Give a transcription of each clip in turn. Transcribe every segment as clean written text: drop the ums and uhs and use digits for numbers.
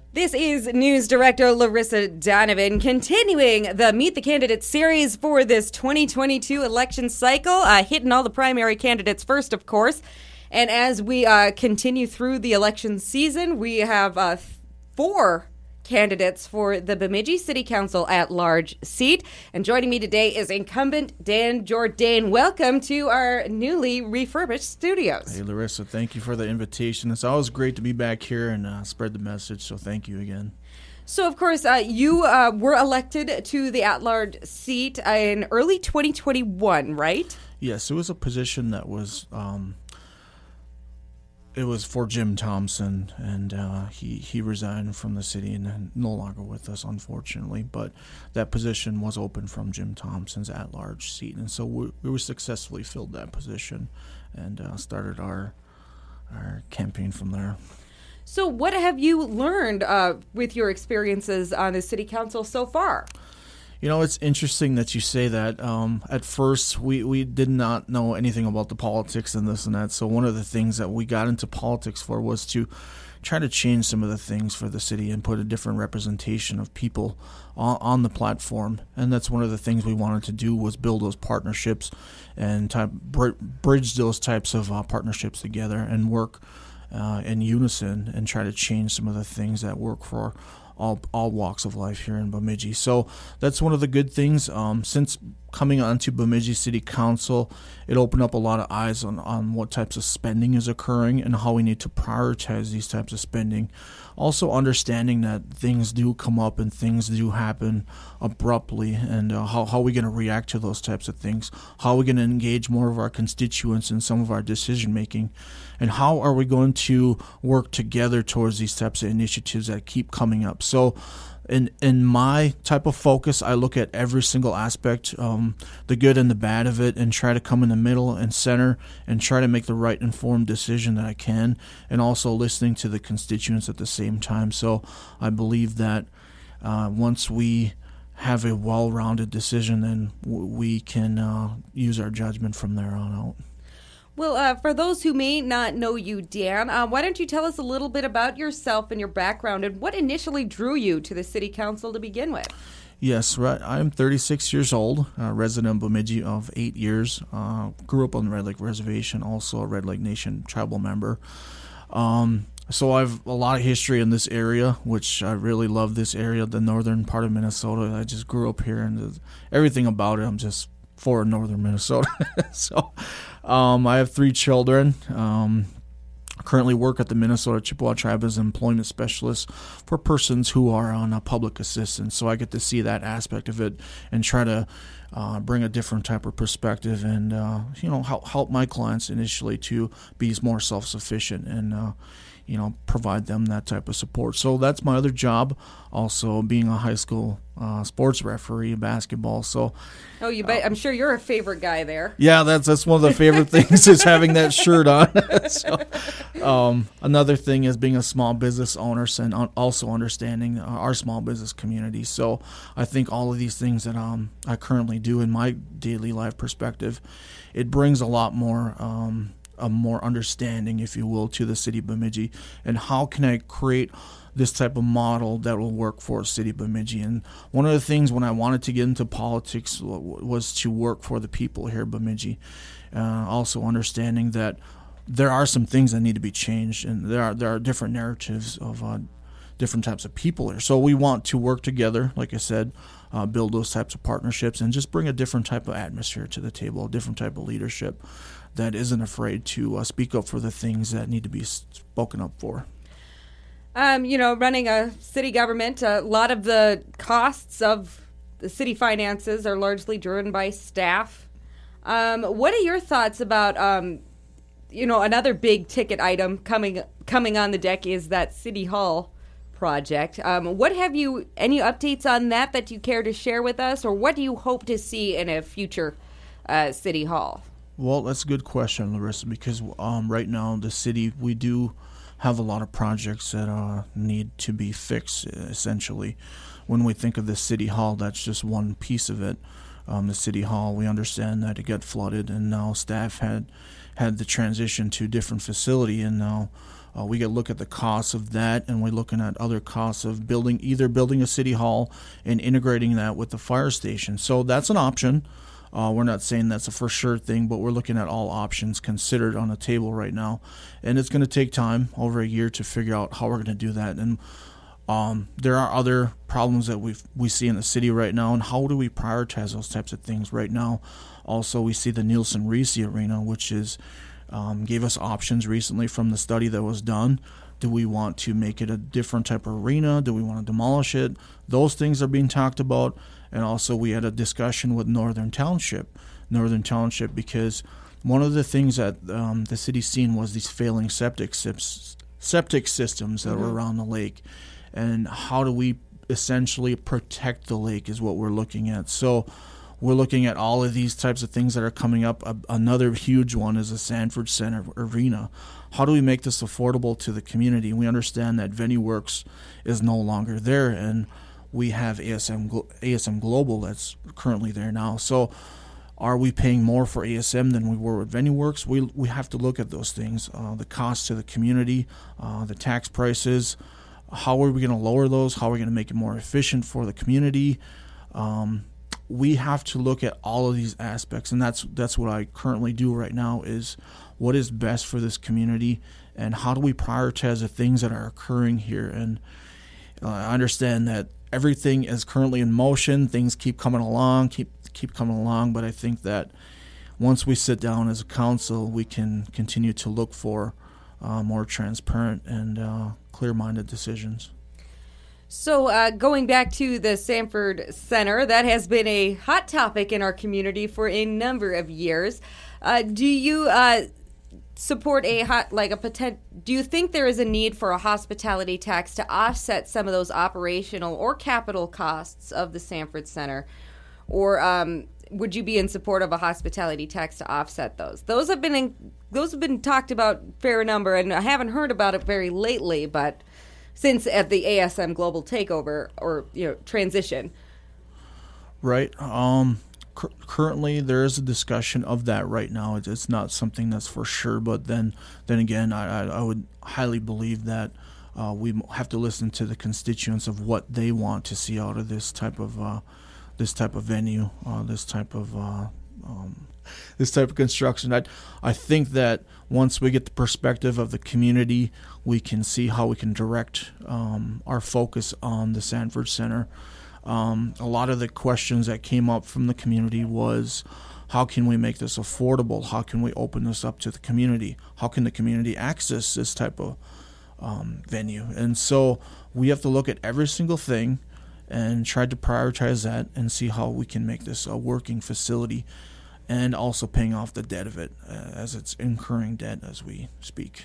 This is News Director Larissa Donovan, continuing the Meet the Candidates series for this 2022 election cycle, hitting all the primary candidates first, of course. And as we continue through the election season, we have 4 candidates for the Bemidji City Council at-large seat. And joining me today is incumbent Dan Jourdain. Welcome to our newly refurbished studios. Hey, Larissa, thank you for the invitation. It's always great to be back here and spread the message, so thank you again. So, of course, you were elected to the at-large seat in early 2021, right? Yes, it was a position that was... It was for Jim Thompson, and he resigned from the city and no longer with us, unfortunately. But that position was open from Jim Thompson's at-large seat, and so we successfully filled that position and started our campaign from there. So what have you learned with your experiences on the city council so far? You know, it's interesting that you say that. At first, we did not know anything about the politics and this and that. So one of the things that we got into politics for was to try to change some of the things for the city and put a different representation of people on the platform. And that's one of the things we wanted to do, was build those partnerships and bridge those types of partnerships together and work in unison and try to change some of the things that work for all walks of life here in Bemidji. So that's one of the good things. Since coming onto Bemidji City Council, it opened up a lot of eyes on what types of spending is occurring and how we need to prioritize these types of spending. Also understanding that things do come up and things do happen abruptly, and how are we going to react to those types of things? How are we going to engage more of our constituents in some of our decision making? And how are we going to work together towards these types of initiatives that keep coming up? So in my type of focus, I look at every single aspect, the good and the bad of it, and try to come in the middle and center and try to make the right informed decision that I can, and also listening to the constituents at the same time. So I believe that once we have a well-rounded decision, then we can use our judgment from there on out. Well, for those who may not know you, Dan, why don't you tell us a little bit about yourself and your background and what initially drew you to the City Council to begin with? Yes, right. I'm 36 years old, resident of Bemidji of 8 years. Grew up on the Red Lake Reservation, also a Red Lake Nation tribal member. So I have a lot of history in this area, which I really love this area, the northern part of Minnesota. I just grew up here, and everything about it, I'm just for northern Minnesota. So I have 3 children. Currently work at the Minnesota Chippewa Tribe as an employment specialist for persons who are on public assistance. So I get to see that aspect of it and try to bring a different type of perspective and help my clients initially to be more self-sufficient and provide them that type of support. So that's my other job, also being a high school sports referee, basketball. So, you bet. I'm sure you're a favorite guy there. Yeah, that's one of the favorite things is having that shirt on. So, another thing is being a small business owner and also understanding our small business community. So I think all of these things that I currently do in my daily life perspective, it brings a lot more a more understanding, if you will, to the city of Bemidji, and how can I create this type of model that will work for city of Bemidji. And one of the things when I wanted to get into politics was to work for the people here in Bemidji, also understanding that there are some things that need to be changed, and there are different narratives of different types of people here. So we want to work together, like I said, build those types of partnerships and just bring a different type of atmosphere to the table, a different type of leadership that isn't afraid to speak up for the things that need to be spoken up for. Running a city government, a lot of the costs of the city finances are largely driven by staff. What are your thoughts about, another big ticket item coming on the deck is that City Hall project. What have you, any updates on that you care to share with us, or what do you hope to see in a future City Hall? Well, that's a good question, Larissa, because right now the city, we do have a lot of projects that need to be fixed, essentially. When we think of the City Hall, that's just one piece of it. The City Hall, we understand that it got flooded, and now staff had the transition to a different facility, and now We get look at the costs of that, and we're looking at other costs of either building a city hall and integrating that with the fire station. So that's an option. We're not saying that's a for sure thing, but we're looking at all options considered on the table right now. And it's going to take time, over a year, to figure out how we're going to do that. And there are other problems that we see in the city right now, and how do we prioritize those types of things right now? Also, we see the Nielsen Reese Arena, which is gave us options recently from the study that was done. Do we want to make it a different type of arena? Do we want to demolish it? Those things are being talked about. And also we had a discussion with Northern Township, because one of the things that the city's seen was these failing septic systems that were around the lake. And how do we essentially protect the lake is what we're looking at. So we're looking at all of these types of things that are coming up. Another huge one is the Sanford Center Arena. How do we make this affordable to the community? We understand that VenueWorks is no longer there, and we have ASM Global that's currently there now. So are we paying more for ASM than we were with VenueWorks? We have to look at those things, the cost to the community, the tax prices. How are we going to lower those? How are we going to make it more efficient for the community? We have to look at all of these aspects, and that's what I currently do right now, is what is best for this community, and how do we prioritize the things that are occurring here. And I understand that everything is currently in motion. Things keep coming along, but I think that once we sit down as a council, we can continue to look for more transparent and clear-minded decisions. So going back to the Sanford Center, that has been a hot topic in our community for a number of years. Do you support do you think there is a need for a hospitality tax to offset some of those operational or capital costs of the Sanford Center? Or would you be in support of a hospitality tax to offset those? Those have been talked about fair number, and I haven't heard about it very lately, but since at the ASM Global takeover or transition. Right. Currently, there is a discussion of that right now. It's not something that's for sure, but then again, I would highly believe that we have to listen to the constituents of what they want to see out of this type of venue, this type of construction. I think that once we get the perspective of the community, we can see how we can direct our focus on the Sanford Center. A lot of the questions that came up from the community was, how can we make this affordable? How can we open this up to the community? How can the community access this type of venue? And so we have to look at every single thing and try to prioritize that and see how we can make this a working facility, and also paying off the debt of it as it's incurring debt as we speak.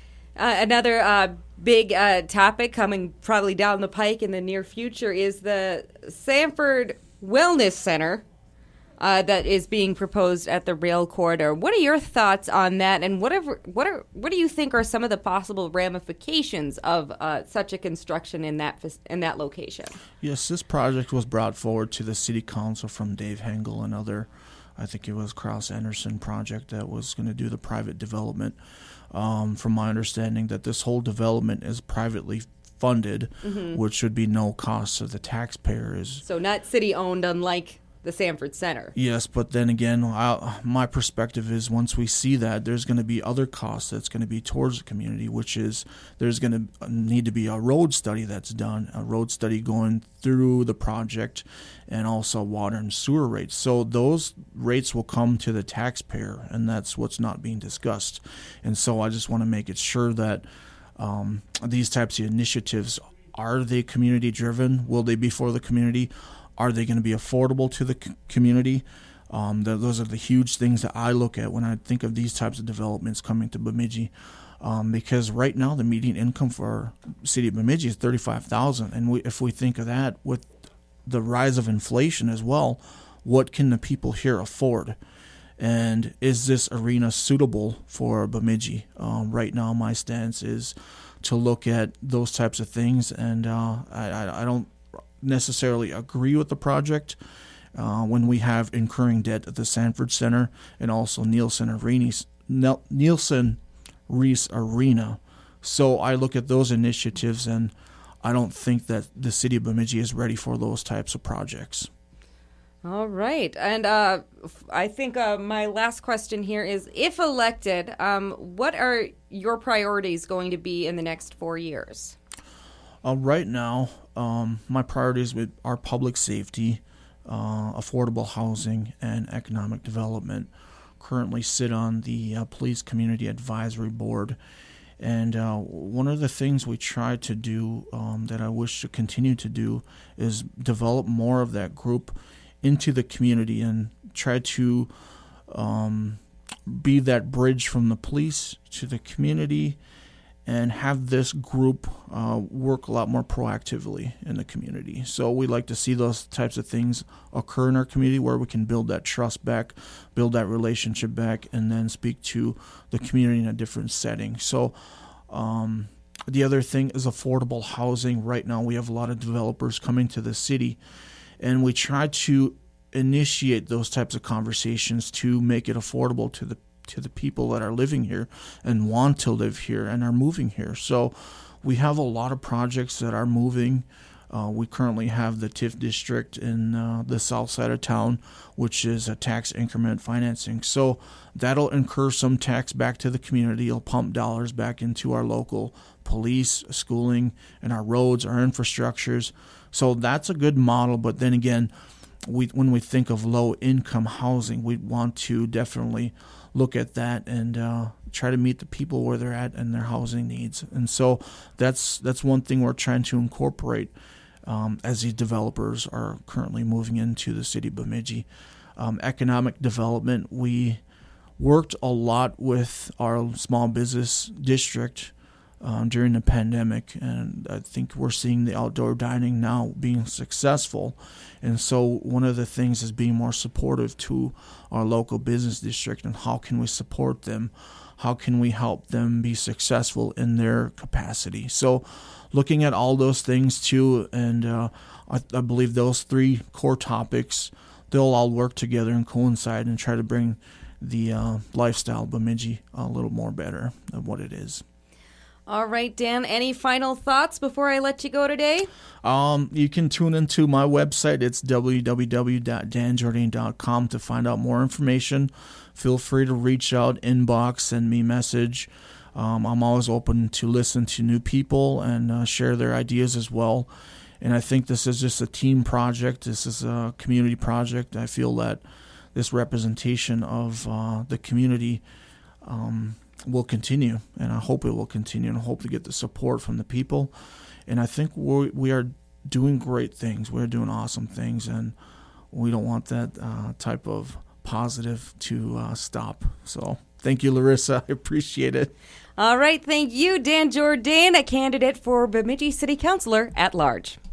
Another big topic coming probably down the pike in the near future is the Sanford Wellness Center that is being proposed at the rail corridor. What are your thoughts on that, and what do you think are some of the possible ramifications of such a construction in that location? Yes, this project was brought forward to the city council from Dave Hengel and other. I think it was Krauss Anderson project that was going to do the private development. From my understanding, that this whole development is privately funded, which should be no cost to the taxpayers. So not city-owned, unlike the Sanford Center. Yes, but then again, my perspective is once we see that, there's going to be other costs that's going to be towards the community, which is there's going to need to be a road study that's done, a road study going through the project, and also water and sewer rates. So those rates will come to the taxpayer, and that's what's not being discussed. And so I just want to make it sure that these types of initiatives, are they community driven? Will they be for the community? Are they going to be affordable to the community? Those are the huge things that I look at when I think of these types of developments coming to Bemidji. Because right now the median income for the city of Bemidji is $35,000, and if we think of that with the rise of inflation as well, what can the people here afford? And is this arena suitable for Bemidji? Right now, my stance is to look at those types of things, and I don't necessarily agree with the project when we have incurring debt at the Sanford Center and also Nielsen Reese Arena. So I look at those initiatives, and I don't think that the city of Bemidji is ready for those types of projects. All right. And I think my last question here is, if elected, what are your priorities going to be in the next 4 years? Right now, my priorities are public safety, affordable housing, and economic development. Currently sit on the Police Community Advisory Board. And one of the things we try to do that I wish to continue to do is develop more of that group into the community and try to be that bridge from the police to the community and have this group work a lot more proactively in the community. So we like to see those types of things occur in our community where we can build that trust back, build that relationship back, and then speak to the community in a different setting. So the other thing is affordable housing. Right now we have a lot of developers coming to the city, and we try to initiate those types of conversations to make it affordable to the people that are living here and want to live here and are moving here. So we have a lot of projects that are moving. We currently have the TIF district in the south side of town, which is a tax increment financing. So that'll incur some tax back to the community. It'll pump dollars back into our local police, schooling, and our roads, our infrastructures. So that's a good model. But then again, when we think of low-income housing, we want to definitely look at that and try to meet the people where they're at and their housing needs. And so that's one thing we're trying to incorporate as these developers are currently moving into the city of Bemidji. Economic development, we worked a lot with our small business district during the pandemic, and I think we're seeing the outdoor dining now being successful. And so one of the things is being more supportive to our local business district, and how can we support them? How can we help them be successful in their capacity? So looking at all those things too, and I believe those three core topics, they'll all work together and coincide and try to bring the lifestyle of Bemidji a little more better than what it is. All right, Dan, any final thoughts before I let you go today? You can tune into my website. It's www.danjardine.com to find out more information. Feel free to reach out, inbox, send me a message. I'm always open to listen to new people and share their ideas as well. And I think this is just a team project. This is a community project. I feel that this representation of the community will continue, and I hope it will continue, and I hope to get the support from the people. And I think we are doing great things. We're doing awesome things, and we don't want that type of positive to stop. So thank you, Larissa. I appreciate it. All right. Thank you, Dan Jourdain, a candidate for Bemidji City Councilor at Large.